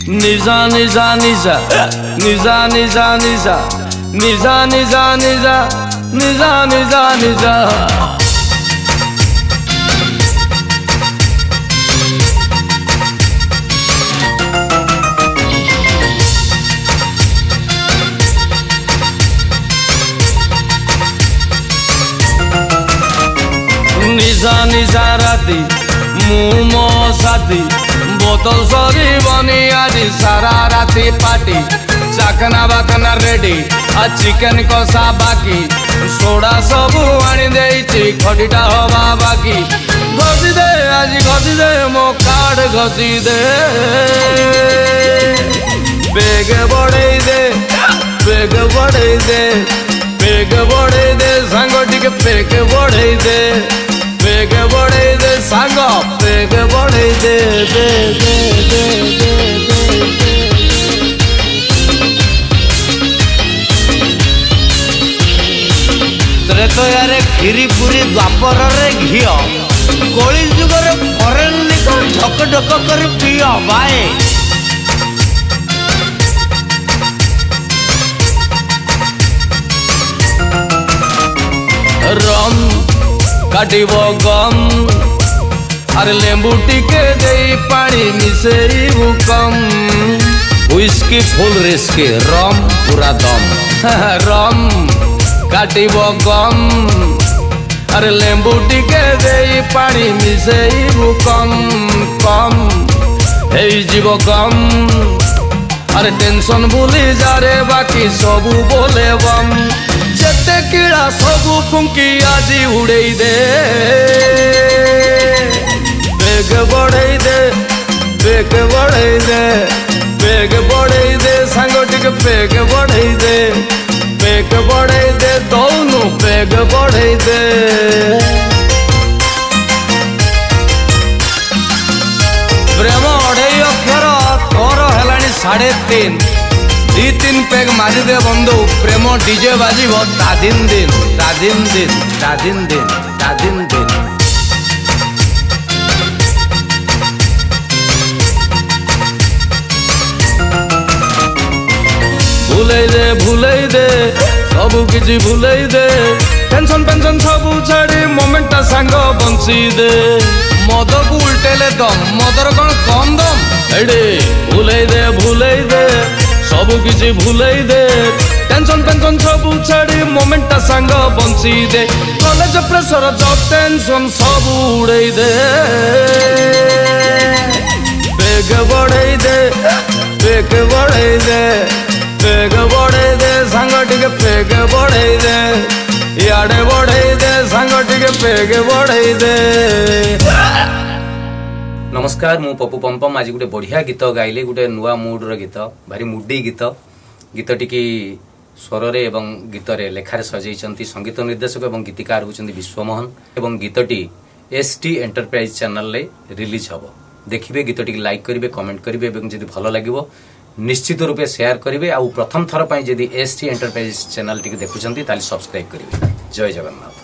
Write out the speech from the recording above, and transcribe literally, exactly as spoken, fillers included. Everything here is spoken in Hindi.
निजा निजा निजा निजा निजा निजा निजा निजा निजा निजा निजा निजा निजा निजा राती मु मो साथी बोतल सरी बनी आज सारा राती पार्टी चाकना बाकना रेडी आ चिकन कषा बाकी सोडा सबू आनी देइछि खटीटा हवा बाकी घसी दे आज घसी दे मो कार्ड घसी दे बेग बढ़ई दे बेग बढ़ई दे बेग बढ़ई दे सांग टिके बेग बढ़ई दे बेग बढ़े दे सांग बेग बढ़े दे दे दे दे दे दे तो यारे खीरी पूरी द्वापर रे घियो कोली जुगर फरेन निकल ढक ढक कर पियो बाए रम काटिब गम अरे लेंबू टिके दे पानी मिसेइबु कम व्हिस्की फुल रिस्की रम पूरा दम रम काटिब गम अरे लेंबू टिके दे पानी मिसेइबु कम कम हे जीव गम अरे टेंशन भूली जा रे बाकी सबू बोले बम जेते कीड़ा सबू फुंकी आजी उड़ई दे बेग बढ़ई दे बेग बढ़ई दे बेग बढ़ई दे सांग टिके बेग बढ़ई दे बेग बढ़ई दे दोनों बेग बढ़ई दे प्रेम अढ़ई अक्षर तोर हेलानी साढ़े तीन दी तीन पेग मारी दे बंधु प्रेम डीजे बाजिब तादिन दिन तादिन दिन तादिन दिन तादिन दिन भूलई दे भूलई दे सबू किछि भूलई दे टेंशन पेंशन सबू छाड़ी मोमेंटा सांग बंसी दे मद को उल्टेले दम मदर कौन कम दम एडे भूलई दे भूलई दे सबू किछि भूलई दे टेंशन पेंशन सबू छाड़ी मोमेंटा सांग बंसी दे कॉलेज प्रेशर जॉब टेंशन सबू उड़ई दे बेग बढ़ई दे बेग बढ़ई दे बेग बढ़ई दे सांग टिके बेग बढ़ई दे याडे बढ़ई दे सांग टिके बेग बढ़ई दे। नमस्कार मु पप्पू पंपम आज गोटे बढ़िया गीत गाइले गोटे नुआ मूड रो गीत भारी मुडी गीत गीत टिकी स्वर रे एवं गीत रे लेखारे सजाइछंती संगीत निर्देशक एवं गीतिकार होचंती विश्वमोहन एवं गीतटी एसटी एंटरप्राइज चैनल रे रिलीज हबो देखिबे गीतटी लाइक करिवे कमेंट करिवे एवं जदि भलो लागिवो निश्चित रूपे शेयर करिवे आ प्रथम थर पई जदि एसटी एंटरप्राइज चैनल टिके देखुचंती ताली सब्सक्राइब करिवे। जय जगन्नाथ।